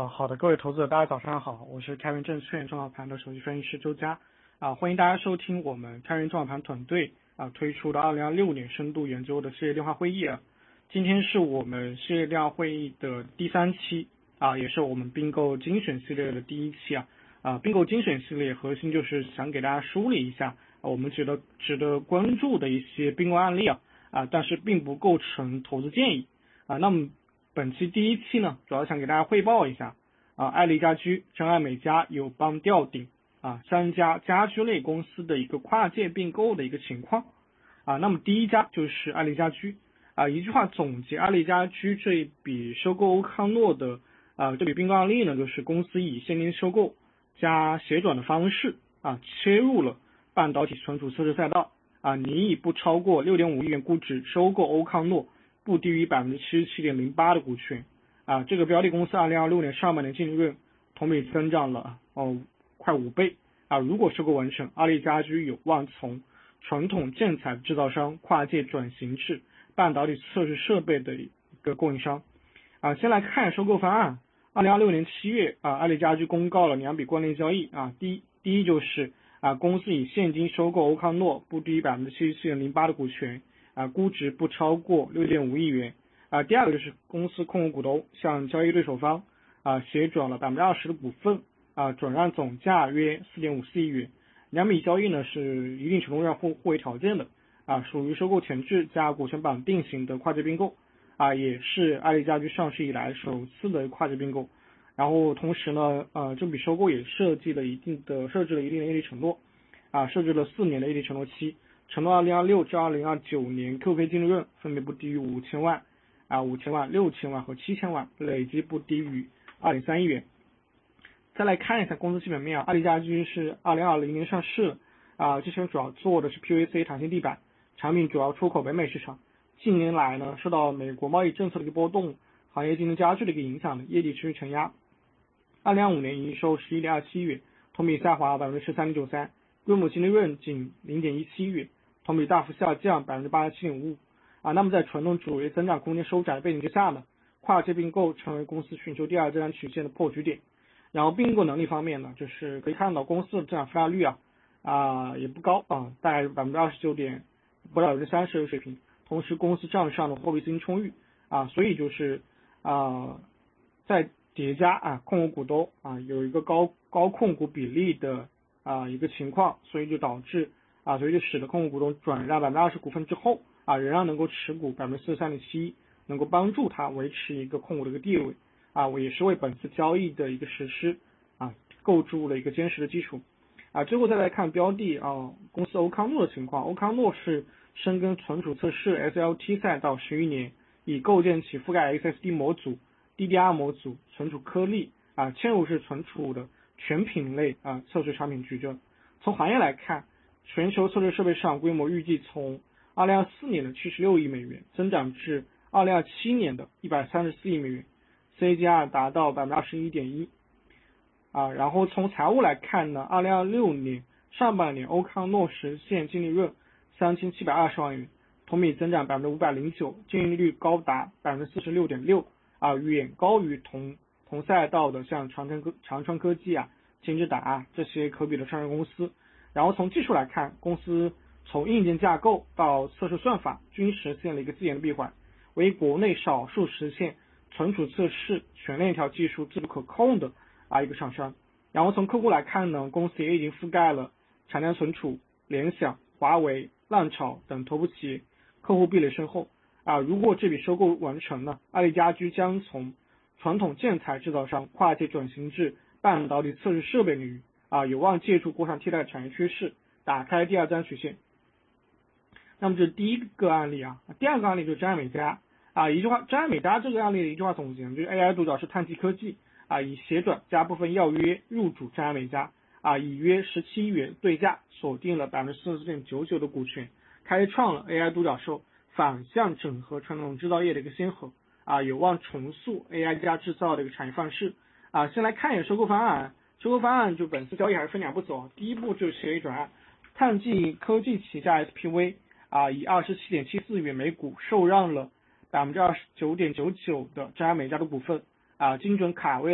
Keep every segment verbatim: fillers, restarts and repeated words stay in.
啊，好的，各位投资者，大家早上好，我是开源证券重要盘的首席分析师周佳啊，欢迎大家收听我们开源重要盘团队啊推出的二零二六年深度研究的系列电话会议啊，今天是我们系列电话会议的第三期啊，也是我们并购精选系列的第一期啊啊，并购精选系列核心就是想给大家梳理一下、啊、我们觉得值得关注的一些并购案例啊啊，但是并不构成投资建议啊，那么。本期第一期呢，主要想给大家汇报一下啊，爱丽家居、真爱美家、友邦吊顶啊三家家居类公司的一个跨界并购的一个情况啊。那么第一家就是爱丽家居啊，一句话总结爱丽家居这一笔收购欧康诺的啊这笔并购案例呢，就是公司以现金收购加斜转的方式啊切入了半导体存储测试赛道啊，拟以不超过六点五亿元估值收购欧康诺。不低于 百分之七十七点零八 的股权啊，这个标的公司二零二六年上半年净利润同比增长了哦快五倍啊，如果收购完成，爱丽家居有望从传统建材制造商跨界转型至半导体测试设备的一个供应商啊。先来看收购方案，二零二六年七月啊，爱丽家居公告了两笔关联交易啊，第一第一就是啊，公司以现金收购欧康诺不低于 百分之七十七点零八 的股权。啊，估值不超过 六点五亿元啊。第二个就是公司控股股东向交易对手方啊斜转了 百分之二十 的股份啊，转让总价约 四点五四亿元。两笔交易呢是一定程度上互互为条件的啊，属于收购前置加股权绑定型的跨界并购啊，也是爱丽家居上市以来首次的跨界并购。然后同时呢，呃，这笔收购也设计了一定的设置了一定的业绩承诺啊，设置了四年的业绩承诺期。承诺二零二六至二零二九年 Q P 净利润分别不低于五千万啊、五千万、六千万和七千万，累计不低于 二点三亿元。再来看一下公司基本面啊，爱丽家居是二零二零年上市啊，之前主要做的是 P V C 弹性地板，产品主要出口北美市场。近年来呢，受到美国贸易政策的一个波动，行业竞争加剧的一个影响呢，业绩持续承压。二零二五年营收 十一点二七亿元，同比下滑 百分之十三点九三， 规模净利润仅 零点一七亿元。同比大幅下降 百分之八十七点五五 啊，那么在传统主业增长空间收窄的背景之下呢，跨界并购成为公司寻求第二增长曲线的破局点。然后并购能力方面呢，就是可以看到公司的增长覆盖率啊啊也不高啊，大概 百分之二十九点不到 百分之三十 的水平。同时公司账上的货币资金充裕啊，所以就是啊在叠加啊控股股东啊有一个高高控股比例的啊一个情况，所以就导致啊，所以就使得控股股东转让 百分之二十 股份之后啊，仍然能够持股 百分之四十三点七一， 能够帮助他维持一个控股的一个地位啊，我也是为本次交易的一个实施啊构筑了一个坚实的基础啊。最后再来看标的啊，公司欧康诺的情况，欧康诺是深耕存储测试 S L T 赛道十余年，以构建起覆盖 S S D 模组、D D R 模组、存储颗粒啊、嵌入式存储的全品类啊测试产品矩阵。从行业来看，全球测试设备市场规模预计从二零二四年的七十六亿美元增长至二零二七年的一百三十四亿美元 ，C A G R 达到 百分之二十一点一 啊。然后从财务来看呢，二零二六年上半年欧康诺实现净利润三千七百二十万元，同比增长 百分之五百零九， 净利率高达 百分之四十六点六 啊，远高于同同赛道的像长城科长川科技啊、金之达啊这些可比的上市公司。然后从技术来看，公司从硬件架构到测试算法均实现了一个自研的闭环，为国内少数实现存储测试全链条技术自主可控的啊一个厂商。然后从客户来看呢，公司也已经覆盖了长江存储、联想、华为、浪潮等头部企业，客户壁垒深厚啊。如果这笔收购完成呢，爱丽家居将从传统建材制造商跨界转型至半导体测试设备领域啊，有望借助国产替代产业趋势，打开第二增长曲线。那么这是第一个案例啊，第二个案例就是真爱美家啊，一句话，真爱美家这个案例的一句话总结就是 A I 独角是碳基科技啊，以斜转加部分要约入主真爱美家啊，以约十七亿元对价锁定了 百分之四十四点九九 的股权，开创了 A I 独角兽反向整合传统制造业的一个先河啊，有望重塑 A I 加制造的一个产业范式啊。先来看一下收购方案。收购方案就本次交易还是分两步走，第一步就是协议转让，碳基科技旗下 S P V 啊以 二十七点七四元每股受让了 百分之二十九点九九 的真爱美家的股份啊，精准卡位了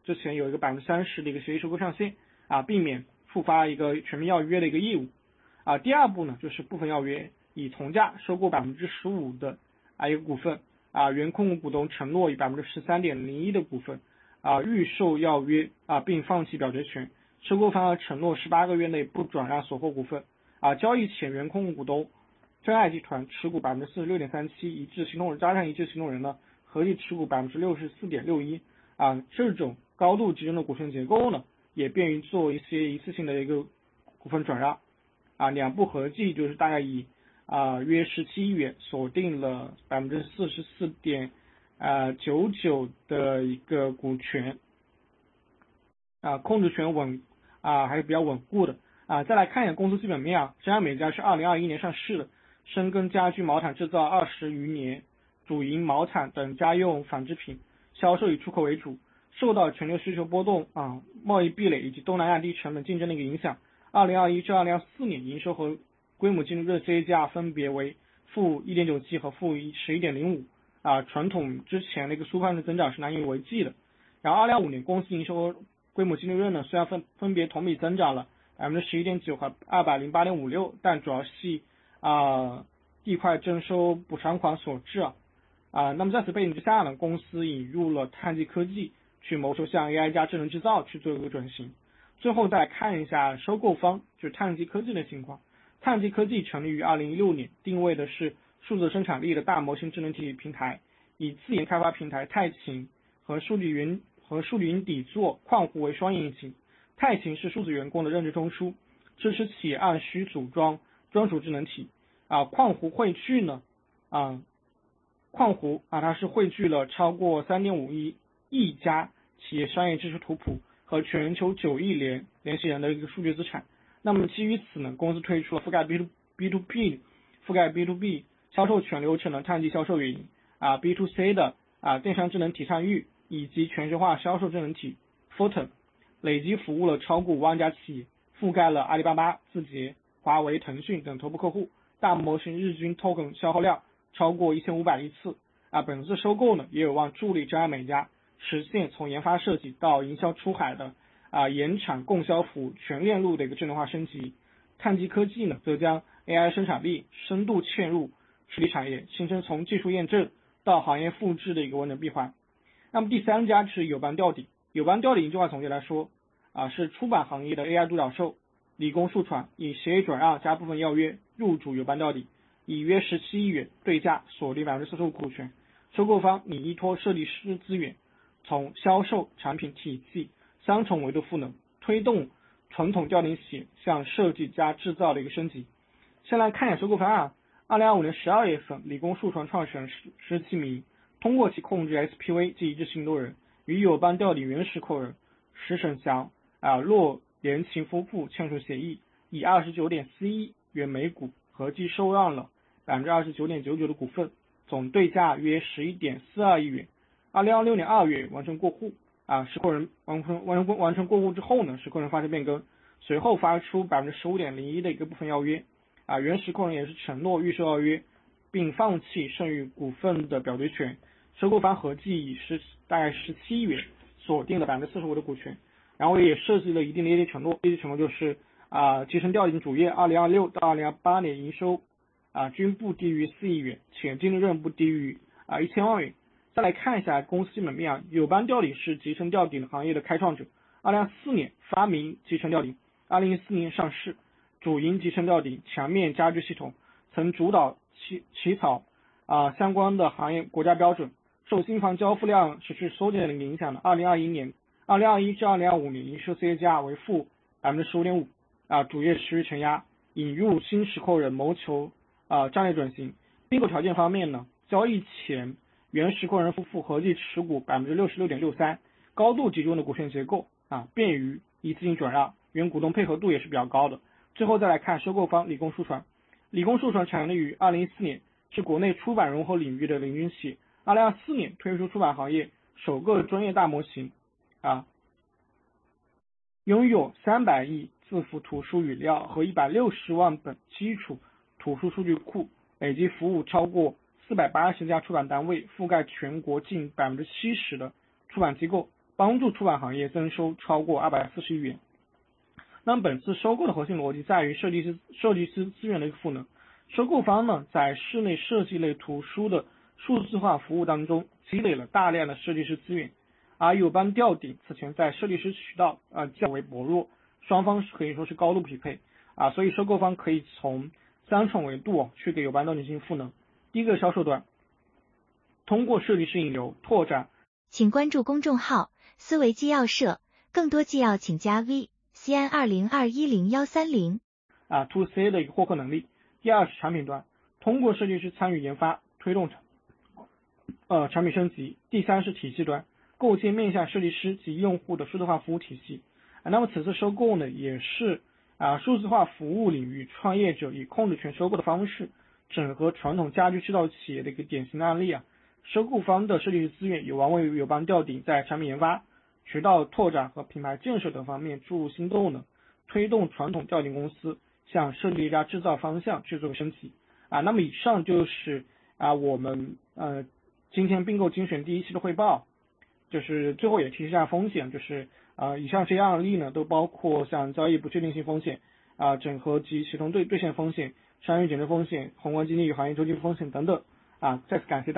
之前有一个百分之三十的一个协议收购上限啊，避免触发一个全面要约的一个义务啊。第二步呢，就是部分要约以从价收购百分之十五的啊一个股份啊，原控股股东承诺以百分之十三点零一的股份啊预售要约啊，并放弃表决权。收购方承诺十八个月内不转让所获股份啊。交易前原控股股东真爱集团持股百分之四十六点三七，一致行动人加上一致行动人呢，合计持股百分之六十四点六一啊。这种高度集中的股权结构呢，也便于做一些一次性的一个股份转让啊。两步合计就是大概以啊约十七亿元锁定了百分之四十四点呃九九的一个股权啊，控制权稳啊还是比较稳固的啊。再来看一下公司基本面啊，真爱美家是二零二一年上市的，深耕家居毛毯制造二十余年，主营毛毯等家用纺织品，销售以出口为主。受到全球需求波动啊、贸易壁垒以及东南亚低成本竞争的一个影响，二零二一至二零二四年营收和规模净利润 C A G R 分别为负一点九七和负十一点零五啊，传统之前的一个舒缓的增长是难以为继的。然后二零二五年公司营收和规模净利润呢，虽然分分别同比增长了百分之十一点九和二百零八点五六，但主要系啊地块征收补偿款所致啊。啊，那么在此背景之下呢，公司引入了碳基科技，去谋求向 A I 加智能制造去做一个转型。最后再来看一下收购方，就是碳基科技的情况。碳基科技成立于二零一六年，定位的是数字生产力的大模型智能体平台，以自研开发平台太勤和数据云和数据云底座矿湖为双引擎。太勤是数字员工的认知中枢，支持企业按需组装专属智能体啊。矿湖汇聚呢啊。矿湖啊，它是汇聚了超过 三点五亿亿家企业商业知识图谱和全球九亿联联系人的一个数据资产。那么基于此呢，公司推出了覆盖 B to B to B 覆盖 B to B 销售全流程的碳基销售运营啊 ，B to C 的啊电商智能体参与以及全球化销售智能体 Photon， 累计服务了超过五万家企业，覆盖了阿里巴巴、字节、华为、腾讯等头部客户，大模型日均 token 消耗量超过一千五百亿次啊！本次收购呢，也有望助力真爱美家实现从研发设计到营销出海的啊延产供销服务全链路的一个智能化升级。碳基科技呢，则将 A I 生产力深度嵌入实体产业，形成从技术验证到行业复制的一个完整闭环。那么第三家是友邦吊顶，友邦吊顶一句话总结来说啊，是出版行业的 A I 独角兽。理工数传以协议转让加部分要约入主友邦吊顶，以约十七亿元对价锁定百分之四十五股权。收购方拟依托设计师资源，从销售、产品体系三重维度赋能，推动传统吊顶企业向设计加制造的一个升级。先来看一下收购方案。二零二五年十二月份，理工数传创始人施施其明通过其控制 S P V 及一致行动人与友邦吊顶原始控人石沈祥啊骆连勤夫妇签署协议，以二十九点四一元每股合计收让了百分之二十九点九九的股份，总对价约十一点四二亿元。二零二六年二月完成过户啊，实控人完成完成完成过户之后呢，实控人发生变更，随后发出百分之十五点零一的一个部分要约啊，原实控人也是承诺预售要约，并放弃剩余股份的表决权。收购方合计以是大概十七亿元锁定了百分之四十五的股权。然后也设计了一定的业绩承诺，业绩承诺就是啊，集成吊顶主业二零二六到二零二八年营收啊均不低于四亿元，且净利润不低于啊一千万元。再来看一下公司基本面啊，友邦吊顶是集成吊顶行业的开创者，二零二四年发明集成吊顶，二零一四年上市，主营集成吊顶墙面家居系统，曾主导起起草啊相关的行业国家标准。受新房交付量持续缩减的影响呢，二零二一年二零二一至二零二五年营收 C A G R 为负百分之十五点五啊，主业持续承压，引入新实控人谋求啊战略转型。并购条件方面呢，交易前原实控人夫妇合计持股百分之六十六点六三，高度集中的股权结构啊，便于一次性转让，原股东配合度也是比较高的。最后再来看收购方理工数传，理工数传成立于二零一四年，是国内出版融合领域的领军企业。二零二四年推出出版行业首个专业大模型。啊，拥有三百亿字符图书语料和一百六十万本基础图书数据库，累计服务超过四百八十家出版单位，覆盖全国近百分之七十的出版机构， 帮助出版行业增收超过二百四十亿元。那么本次收购的核心逻辑在于设计师设计师资源的一个赋能。收购方呢，在室内设计类图书的数字化服务当中积累了大量的设计师资源，而友邦吊顶此前在设计师渠道呃较为薄弱，双方可以说是高度匹配啊，所以收购方可以从三重维度去给友邦吊顶进行赋能。第一个销售端，通过设计师引流拓展。 请关注公众号思维纪要社，更多纪要请加 V C N 二零二一零一三零啊 to C 的一个获客能力。第二是产品端，通过设计师参与研发推动产呃产品升级。第三是体系端，构建面向设计师及用户的数字化服务体系。啊、那么此次收购呢，也是啊数字化服务领域创业者以控制权收购的方式整合传统家居制造企业的一个典型的案例啊。收购方的设计师资源有望为友邦吊顶在产品研发、渠道拓展和品牌建设等方面注入新动能，推动传统吊顶公司向设计加制造方向去做升级啊。那么以上就是啊我们呃今天并购精选第一期的汇报，就是最后也提示一下风险，就是啊以上这些案例呢都包括像交易不确定性风险啊、整合及协同兑兑现风险、商业减值风险、宏观经济与行业周期风险等等啊。再次感谢大家。